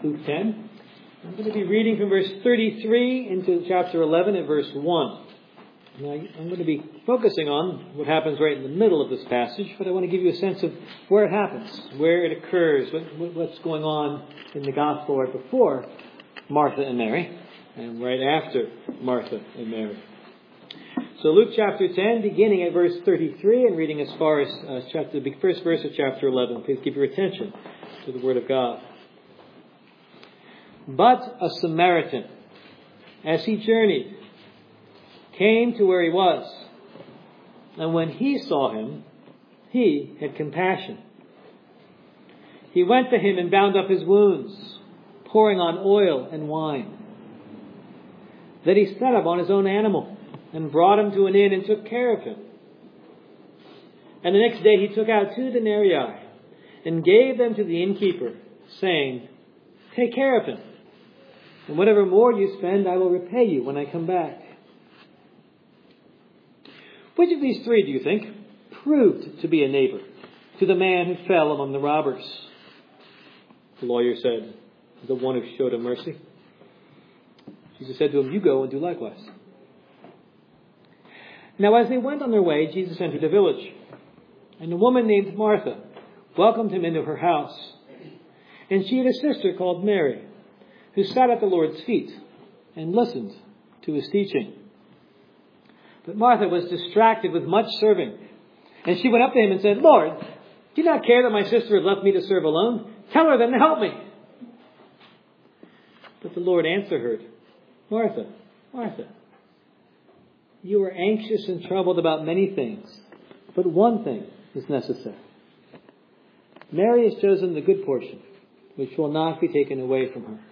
Luke 10. I'm going to be reading from verse 33 into chapter 11 at verse 1. Now, I'm going to be focusing on what happens right in the middle of this passage, but I want to give you a sense of where it happens, where it occurs, what's going on in the gospel right before Martha and Mary, and right after Martha and Mary. So Luke chapter 10, beginning at verse 33 and reading as far as the first verse of chapter 11. Please give your attention to the Word of God. But a Samaritan, as he journeyed, came to where he was. And when he saw him, he had compassion. He went to him and bound up his wounds, pouring on oil and wine. Then he set him on his own animal and brought him to an inn and took care of him. And the next day he took out 2 denarii and gave them to the innkeeper, saying, "Take care of him, and whatever more you spend I will repay you when I come back." Which of these 3, do you think, proved to be a neighbor to the man who fell among the robbers? The lawyer said, "The one who showed him mercy." Jesus said to him, "You go and do likewise." Now as they went on their way, Jesus entered a village, and a woman named Martha welcomed him into her house. And she had a sister called Mary, who sat at the Lord's feet and listened to his teaching. But Martha was distracted with much serving, and she went up to him and said, "Lord, do you not care that my sister has left me to serve alone? Tell her then to help me." But the Lord answered her, "Martha, Martha, you are anxious and troubled about many things, but one thing is necessary. Mary has chosen the good portion, which will not be taken away from her."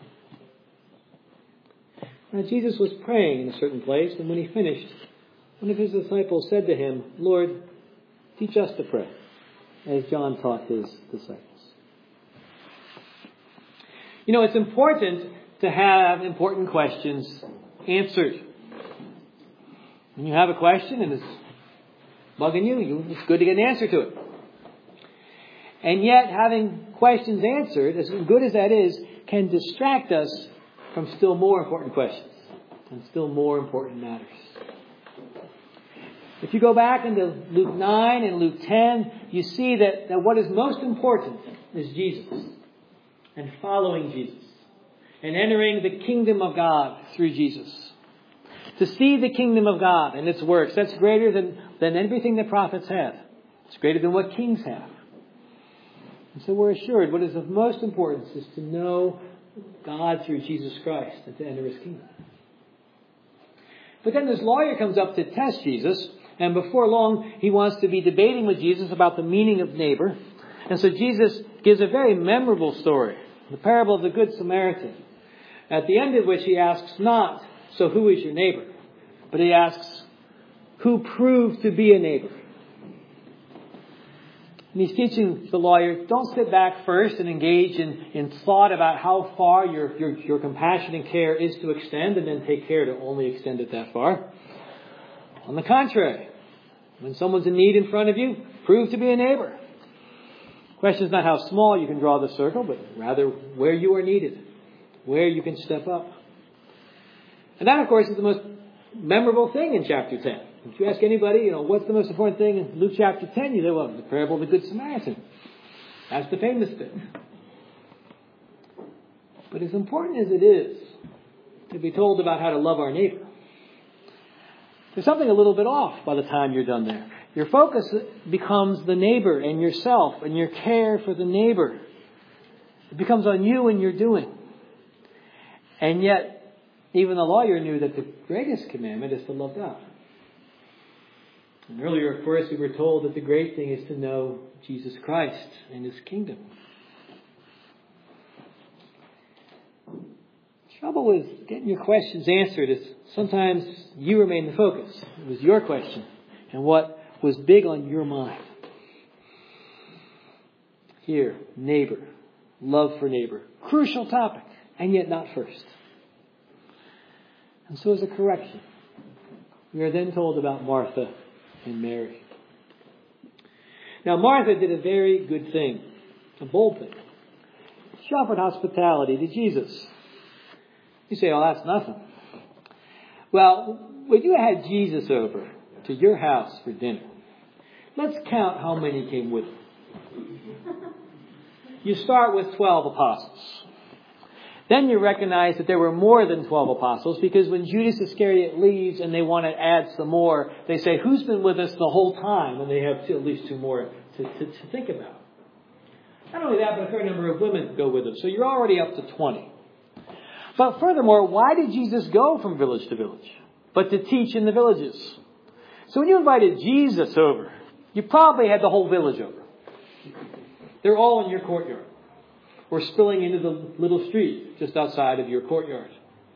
Now Jesus was praying in a certain place, and when he finished, one of his disciples said to him, "Lord, teach us to pray, as John taught his disciples." You know, it's important to have important questions answered. When you have a question and it's bugging you, it's good to get an answer to it. And yet, having questions answered, as good as that is, can distract us from still more important questions and still more important matters. If you go back into Luke 9 and Luke 10, you see that what is most important is Jesus and following Jesus and entering the kingdom of God through Jesus. To see the kingdom of God and its works, that's greater than everything the prophets have. It's greater than what kings have. And so we're assured what is of most importance is to know God through Jesus Christ and to enter his kingdom. But then this lawyer comes up to test Jesus, and before long he wants to be debating with Jesus about the meaning of neighbor. And so Jesus gives a very memorable story, the parable of the Good Samaritan, at the end of which he asks not, "So who is your neighbor?" but he asks, "Who proved to be a neighbor?" And he's teaching the lawyer, don't sit back first and engage in thought about how far your compassion and care is to extend and then take care to only extend it that far. On the contrary, when someone's in need in front of you, prove to be a neighbor. The question is not how small you can draw the circle, but rather where you are needed, where you can step up. And that, of course, is the most memorable thing in chapter 10. If you ask anybody, what's the most important thing in Luke chapter 10, you say, well, the parable of the Good Samaritan. That's the famous bit. But as important as it is to be told about how to love our neighbor, there's something a little bit off by the time you're done there. Your focus becomes the neighbor and yourself and your care for the neighbor. It becomes on you and your doing. And yet, even the lawyer knew that the greatest commandment is to love God. And earlier, of course, we were told that the great thing is to know Jesus Christ and his kingdom. Trouble with getting your questions answered is sometimes you remain the focus. It was your question and what was big on your mind. Here, neighbor, love for neighbor, crucial topic, and yet not first. And so as a correction, we are then told about Martha and Mary. Now Martha did a very good thing, a bold thing. She offered hospitality to Jesus. You say, oh, that's nothing. Well, when you had Jesus over to your house for dinner, let's count how many came with him. You start with 12 apostles. Then you recognize that there were more than 12 apostles, because when Judas Iscariot leaves and they want to add some more, they say, who's been with us the whole time? And they have at least two more to think about. Not only that, but a fair number of women go with them. So you're already up to 20. But furthermore, why did Jesus go from village to village? But to teach in the villages. So when you invited Jesus over, you probably had the whole village over. They're all in your courtyard, or spilling into the little street just outside of your courtyard.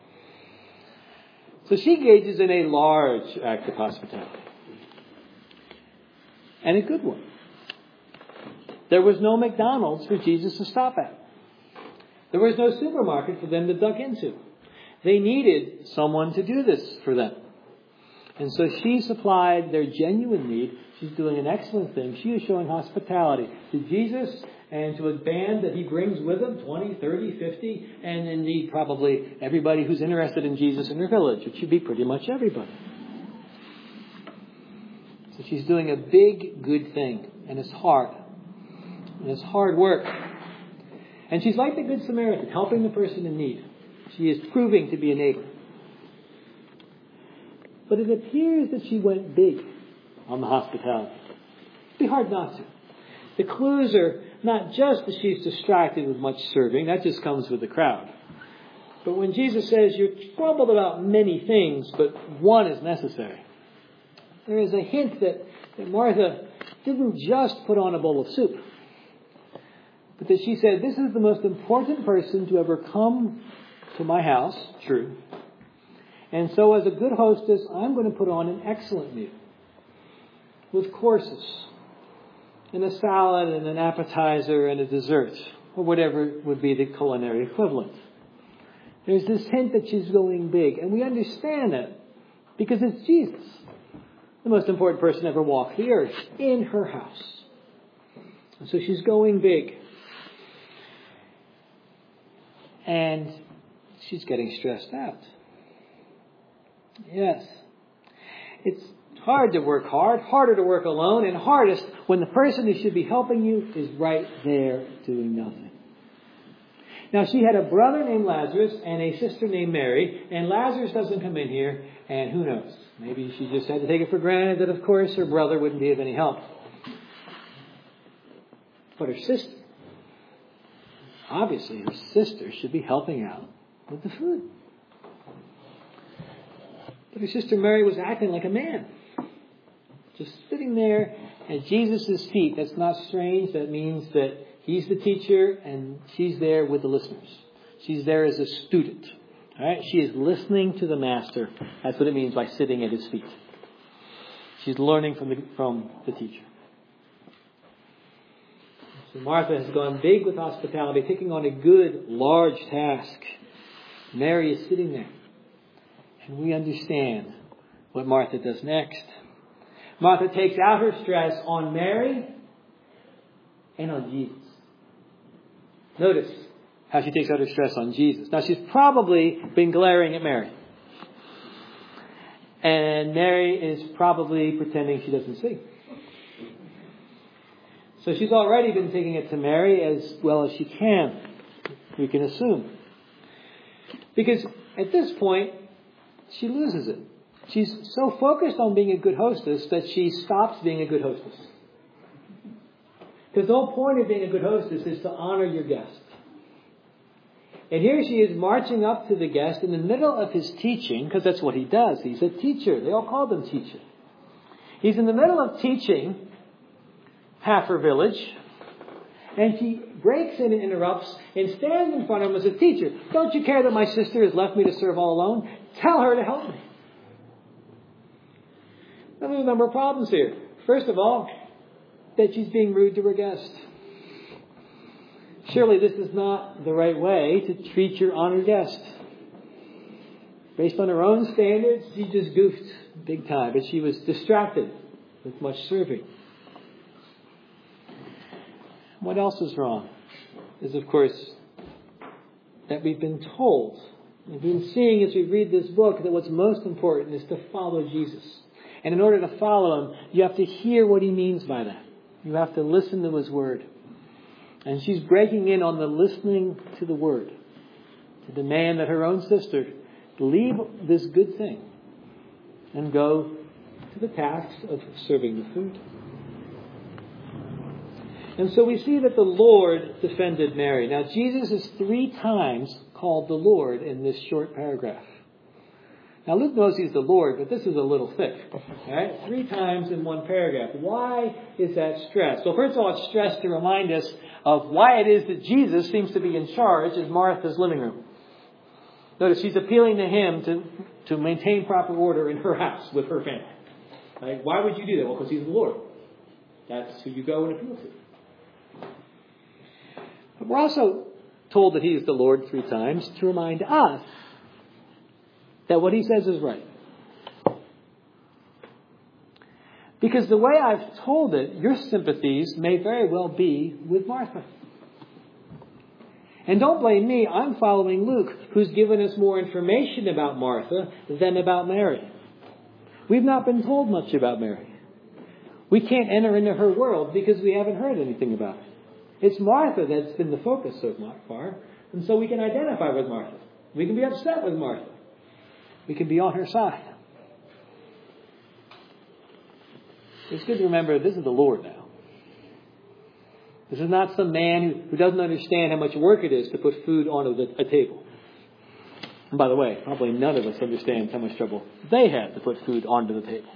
So she engages in a large act of hospitality. And a good one. There was no McDonald's for Jesus to stop at. There was no supermarket for them to duck into. They needed someone to do this for them. And so she supplied their genuine need. She's doing an excellent thing. She is showing hospitality to Jesus and to a band that he brings with him, 20, 30, 50, and indeed probably everybody who's interested in Jesus in her village. It should be pretty much everybody. So she's doing a big, good thing. And it's hard. And it's hard work. And she's like the Good Samaritan, helping the person in need. She is proving to be a neighbor. But it appears that she went big on the hospitality. It'd be hard not to. The clues are not just that she's distracted with much serving. That just comes with the crowd. But when Jesus says, you're troubled about many things, but one is necessary, there is a hint that Martha didn't just put on a bowl of soup, but that she said, this is the most important person to ever come to my house. True. And so as a good hostess, I'm going to put on an excellent meal with courses and a salad and an appetizer and a dessert, or whatever would be the culinary equivalent. There's this hint that she's going big, and we understand that because it's Jesus, the most important person ever walked the earth, in her house. And so she's going big. And she's getting stressed out. Yes. It's hard to work hard, harder to work alone, and hardest when the person who should be helping you is right there doing nothing. Now, she had a brother named Lazarus and a sister named Mary, and Lazarus doesn't come in here, and who knows? Maybe she just had to take it for granted that, of course, her brother wouldn't be of any help. But her sister, obviously her sister should be helping out with the food. But her sister Mary was acting like a man, just sitting there at Jesus' feet. That's not strange. That means that he's the teacher and she's there with the listeners. She's there as a student. All right? She is listening to the master. That's what it means by sitting at his feet. She's learning from the teacher. So Martha has gone big with hospitality, taking on a good, large task. Mary is sitting there. And we understand what Martha does next. Martha takes out her stress on Mary and on Jesus. Notice how she takes out her stress on Jesus. Now, she's probably been glaring at Mary. And Mary is probably pretending she doesn't see. So she's already been taking it to Mary as well as she can, we can assume. Because at this point, she loses it. She's so focused on being a good hostess that she stops being a good hostess. Because the whole point of being a good hostess is to honor your guest. And here she is marching up to the guest in the middle of his teaching, because that's what he does. He's a teacher. They all call him teacher. He's in the middle of teaching half her village, and she breaks in and interrupts and stands in front of him as a teacher. Don't you care that my sister has left me to serve all alone? Tell her to help me. Now, there's a number of problems here. First of all, that she's being rude to her guest. Surely this is not the right way to treat your honored guest. Based on her own standards, she just goofed big time, but she was distracted with much serving. What else is wrong is, of course, that we've been told, we've been seeing as we read this book, that what's most important is to follow Jesus. And in order to follow Him, you have to hear what He means by that. You have to listen to His Word. And she's breaking in on the listening to the Word, to demand that her own sister leave this good thing and go to the task of serving the food. And so we see that the Lord defended Mary. Now, Jesus is 3 times called the Lord in this short paragraph. Now, Luke knows He's the Lord, but this is a little thick. All right? 3 times in one paragraph. Why is that stressed? Well, first of all, it's stressed to remind us of why it is that Jesus seems to be in charge in Martha's living room. Notice she's appealing to Him to maintain proper order in her house with her family. Right? Why would you do that? Well, because He's the Lord. That's who you go and appeal to. But we're also told that He is the Lord 3 times to remind us that what He says is right. Because the way I've told it, your sympathies may very well be with Martha. And don't blame me, I'm following Luke, who's given us more information about Martha than about Mary. We've not been told much about Mary. We can't enter into her world because we haven't heard anything about it. It's Martha that's been the focus so far, and so we can identify with Martha. We can be upset with Martha. We can be on her side. It's good to remember this is the Lord now. This is not some man who doesn't understand how much work it is to put food onto a table. And by the way, probably none of us understand how much trouble they had to put food onto the table.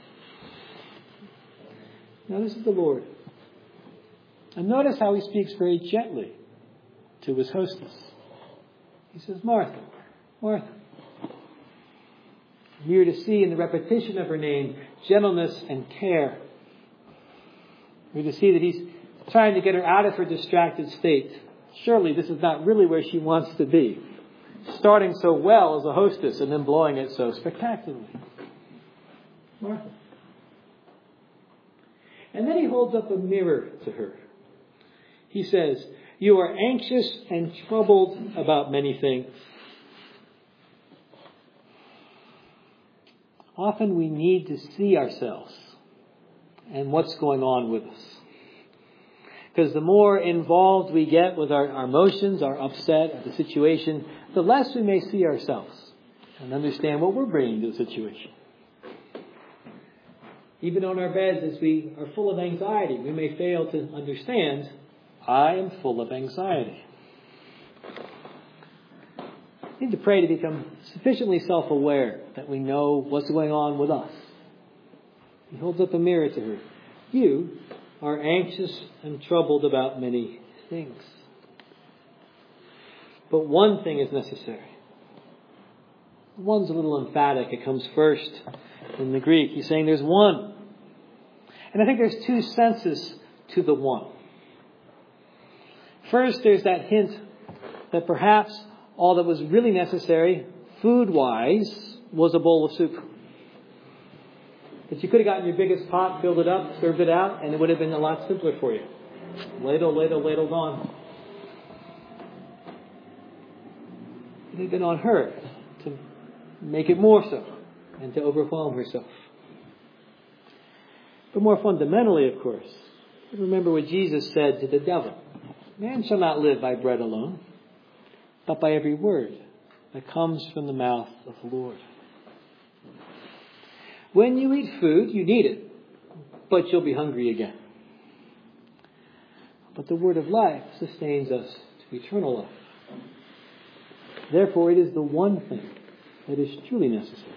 Now this is the Lord. And notice how He speaks very gently to His hostess. He says, Martha, Martha. We're to see in the repetition of her name gentleness and care. We're to see that He's trying to get her out of her distracted state. Surely this is not really where she wants to be. Starting so well as a hostess and then blowing it so spectacularly. Martha. And then He holds up a mirror to her. He says, you are anxious and troubled about many things. Often we need to see ourselves and what's going on with us. Because the more involved we get with our emotions, our upset at the situation, the less we may see ourselves and understand what we're bringing to the situation. Even on our beds, as we are full of anxiety, we may fail to understand, I am full of anxiety. We need to pray to become sufficiently self-aware that we know what's going on with us. He holds up a mirror to her. You are anxious and troubled about many things. But one thing is necessary. One's a little emphatic. It comes first in the Greek. He's saying there's one. And I think there's 2 senses to the one. First, there's that hint that perhaps all that was really necessary, food-wise, was a bowl of soup. That you could have gotten your biggest pot, filled it up, served it out, and it would have been a lot simpler for you. Ladle, ladle, ladle gone. It had been on her to make it more so and to overwhelm herself. But more fundamentally, of course, remember what Jesus said to the devil. Man shall not live by bread alone, but by every word that comes from the mouth of the Lord. When you eat food, you need it, but you'll be hungry again. But the word of life sustains us to eternal life. Therefore, it is the one thing that is truly necessary.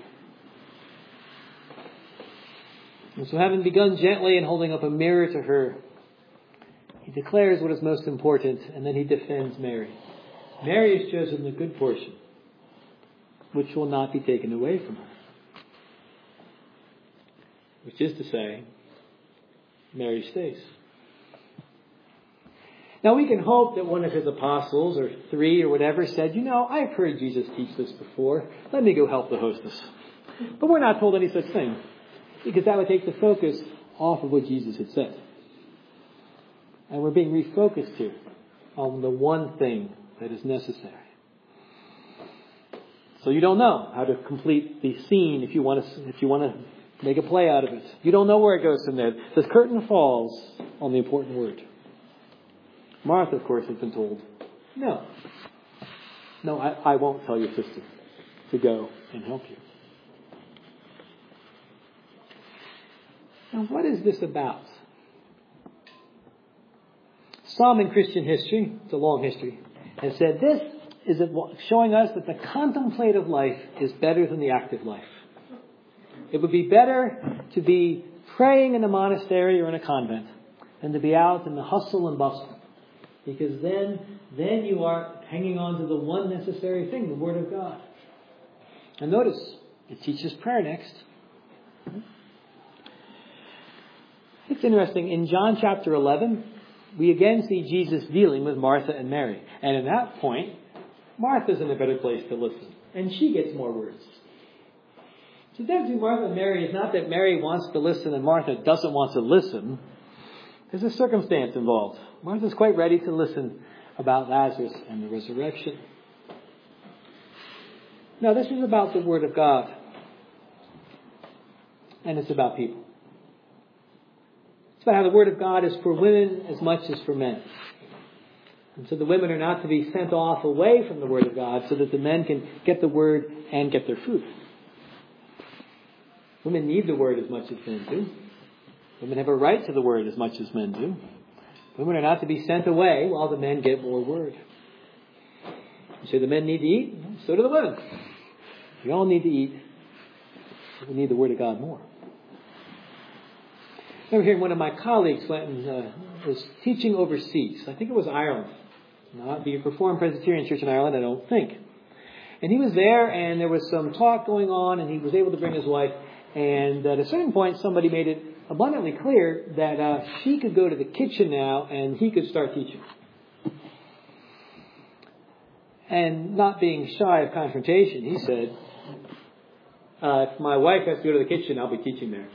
And so having begun gently and holding up a mirror to her, He declares what is most important, and then He defends Mary. Mary has chosen the good portion, which will not be taken away from her. Which is to say, Mary stays. Now we can hope that one of His apostles, or 3 or whatever, said, I've heard Jesus teach this before. Let me go help the hostess. But we're not told any such thing, because that would take the focus off of what Jesus had said. And we're being refocused here on the one thing that is necessary. So you don't know how to complete the scene if you want to make a play out of it. You don't know where it goes from there. The curtain falls on the important word. Martha, of course, has been told, no, I won't tell your sister to go and help you. Now, what is this about? Some in Christian history, it's a long history, has said this is showing us that the contemplative life is better than the active life. It would be better to be praying in a monastery or in a convent than to be out in the hustle and bustle. Because then you are hanging on to the one necessary thing, the Word of God. And notice, it teaches prayer next. It's interesting. In John chapter 11, we again see Jesus dealing with Martha and Mary. And at that point, Martha's in a better place to listen. And she gets more words. So the difference between Martha and Mary is not that Mary wants to listen and Martha doesn't want to listen. There's a circumstance involved. Martha's quite ready to listen about Lazarus and the resurrection. Now, this is about the Word of God. And it's about people. It's about how the Word of God is for women as much as for men. And so the women are not to be sent off away from the Word of God so that the men can get the Word and get their food. Women need the Word as much as men do. Women have a right to the Word as much as men do. Women are not to be sent away while the men get more Word. You say the men need to eat? So do the women. We all need to eat. We need the Word of God more. I remember hearing one of my colleagues went and was teaching overseas. I think it was Ireland. Not the Reformed Presbyterian Church in Ireland, I don't think. And he was there, and there was some talk going on, and he was able to bring his wife. And at a certain point, somebody made it abundantly clear that she could go to the kitchen now, and he could start teaching. And not being shy of confrontation, he said, if my wife has to go to the kitchen, I'll be teaching there.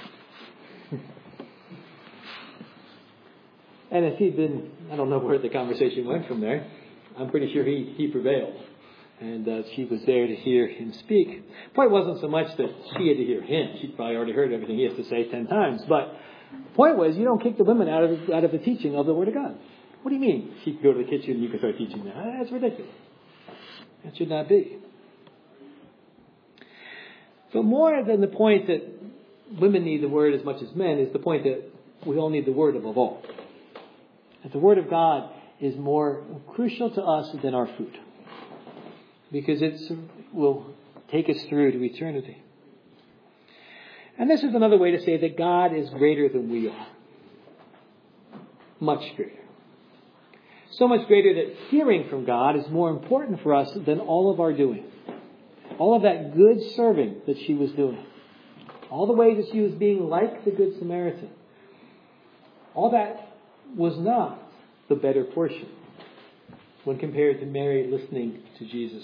And if he'd been, I don't know where the conversation went from there. I'm pretty sure he prevailed. And she was there to hear him speak. The point wasn't so much that she had to hear him. She'd probably already heard everything he has to say 10 times. But the point was, you don't kick the women out of the teaching of the Word of God. What do you mean? She can go to the kitchen and you can start teaching there. That's ridiculous. That should not be. But more than the point that women need the Word as much as men is the point that we all need the Word above all. That the Word of God is more crucial to us than our food. Because it will take us through to eternity. And this is another way to say that God is greater than we are. Much greater. So much greater that hearing from God is more important for us than all of our doing. All of that good serving that she was doing. All the ways that she was being like the Good Samaritan. All that was not the better portion when compared to Mary listening to Jesus.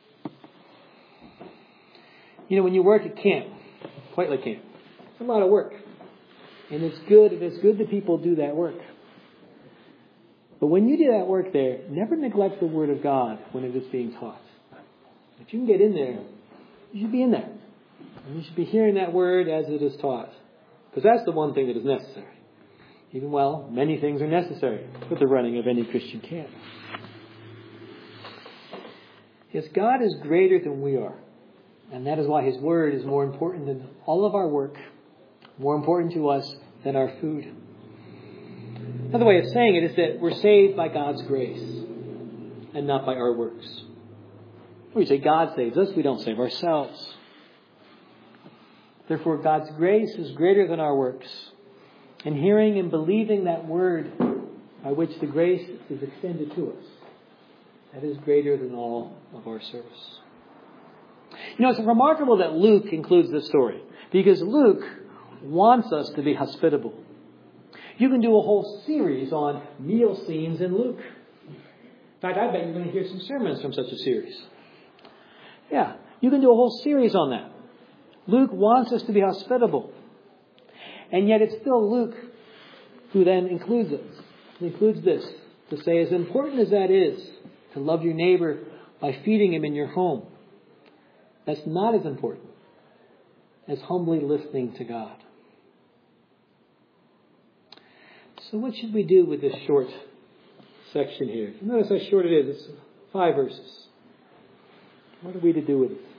You know, when you work at camp, Whitelake Camp, it's a lot of work. And it's good that people do that work. But when you do that work there, never neglect the Word of God when it is being taught. If you can get in there, you should be in there. And you should be hearing that Word as it is taught. Because that's the one thing that is necessary. Even while many things are necessary for the running of any Christian camp. Yes, God is greater than we are. And that is why His Word is more important than all of our work. More important to us than our food. Another way of saying it is that we're saved by God's grace. And not by our works. When we say God saves us, we don't save ourselves. Therefore, God's grace is greater than our works. And hearing and believing that Word by which the grace is extended to us, that is greater than all of our service. You know, it's remarkable that Luke includes this story. Because Luke wants us to be hospitable. You can do a whole series on meal scenes in Luke. In fact, I bet you're going to hear some sermons from such a series. Yeah, you can do a whole series on that. Luke wants us to be hospitable. And yet it's still Luke who then includes it. He includes this to say, as important as that is, to love your neighbor by feeding him in your home, That's not as important as humbly listening to God. So what should we do with this short section here? Notice how short it is. It's 5 verses. What are we to do with it?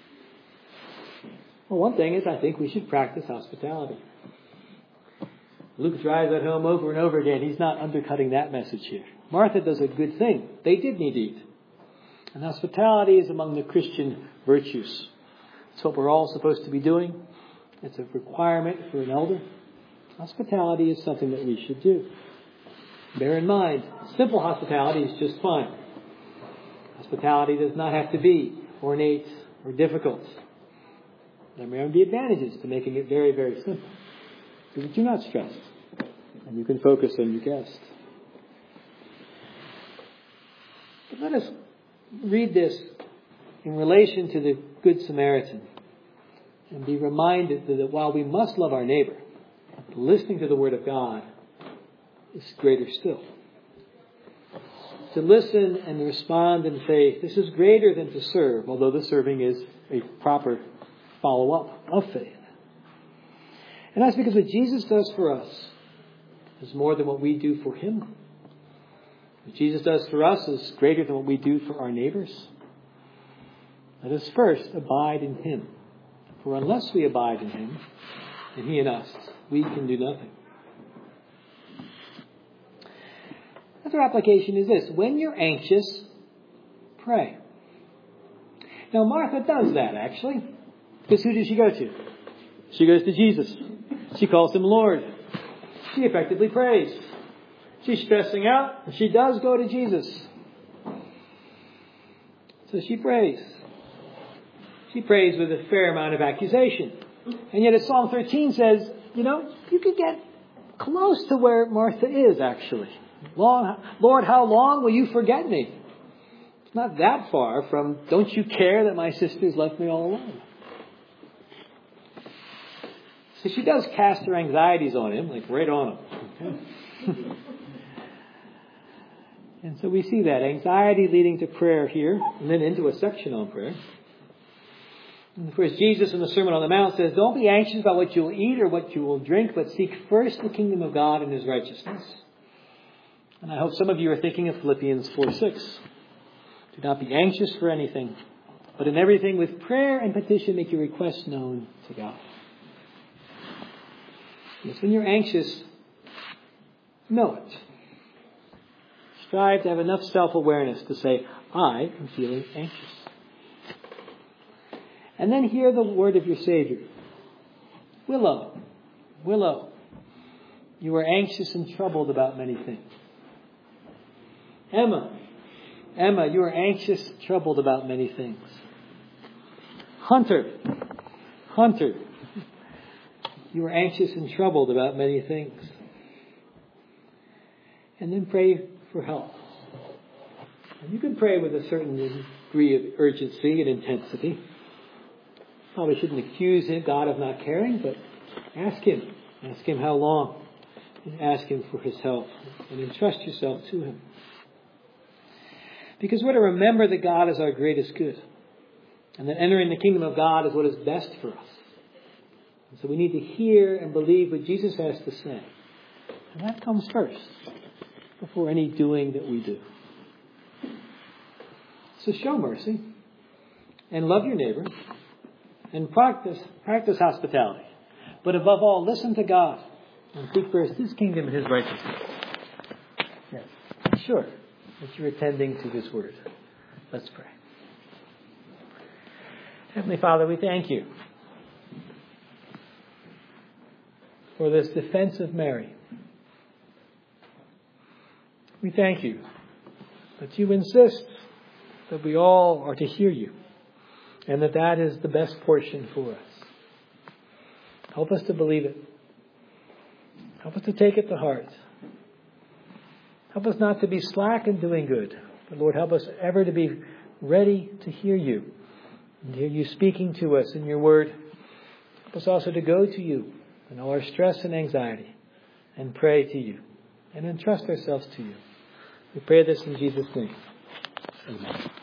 Well, one thing is I think we should practice hospitality. Luke drives that home over and over again. He's not undercutting that message here. Martha does a good thing. They did need to eat. And hospitality is among the Christian virtues. It's what we're all supposed to be doing. It's a requirement for an elder. Hospitality is something that we should do. Bear in mind, simple hospitality is just fine. Hospitality does not have to be ornate or difficult. There may be advantages to making it very, very simple, so that you're not stressed and you can focus on your guest. But let us read this in relation to the Good Samaritan and be reminded that while we must love our neighbor, listening to the Word of God is greater still. To listen and respond in faith, this is greater than to serve, although the serving is a proper follow-up of faith. And that's because what Jesus does for us is more than what we do for Him. What Jesus does for us is greater than what we do for our neighbors. Let us first abide in Him. For unless we abide in Him, and He in us, we can do nothing. Another application is this. When you're anxious, pray. Now Martha does that actually. Because who does she go to? She goes to Jesus. She calls Him Lord. She effectively prays. She's stressing out, and she does go to Jesus. So she prays. She prays with a fair amount of accusation. And yet as Psalm 13 says, you could get close to where Martha is actually. Lord, how long will you forget me? It's not that far from, don't you care that my sister's left me all alone? So she does cast her anxieties on Him, like right on Him. Okay? And so we see that. Anxiety leading to prayer here, and then into a section on prayer. And of course, Jesus in the Sermon on the Mount says, don't be anxious about what you'll eat or what you will drink, but seek first the kingdom of God and His righteousness. And I hope some of you are thinking of Philippians 4:6. Do not be anxious for anything, but in everything with prayer and petition make your requests known to God. Yes, when you're anxious, know it. Strive to have enough self-awareness to say, I am feeling anxious. And then hear the word of your Savior. Willow, you are anxious and troubled about many things. Emma, you are anxious, troubled about many things. Hunter, you are anxious and troubled about many things. And then pray for help. And you can pray with a certain degree of urgency and intensity. Probably shouldn't accuse God of not caring, but ask Him. Ask Him how long. And ask Him for His help. And entrust yourself to Him. Because we're to remember that God is our greatest good. And that entering the kingdom of God is what is best for us. And so we need to hear and believe what Jesus has to say. And that comes first, before any doing that we do. So show mercy. And love your neighbor. And practice hospitality. But above all, listen to God. And seek first His kingdom and His righteousness. Yes. Sure that you're attending to this word. Let's pray. Heavenly Father, we thank You for this defense of Mary. We thank You that You insist that we all are to hear You, and that is the best portion for us. Help us to believe it. Help us to take it to heart. Help us not to be slack in doing good, but Lord, help us ever to be ready to hear You, and hear You speaking to us in Your word. Help us also to go to You in all our stress and anxiety, and pray to You, and entrust ourselves to You. We pray this in Jesus' name. Amen.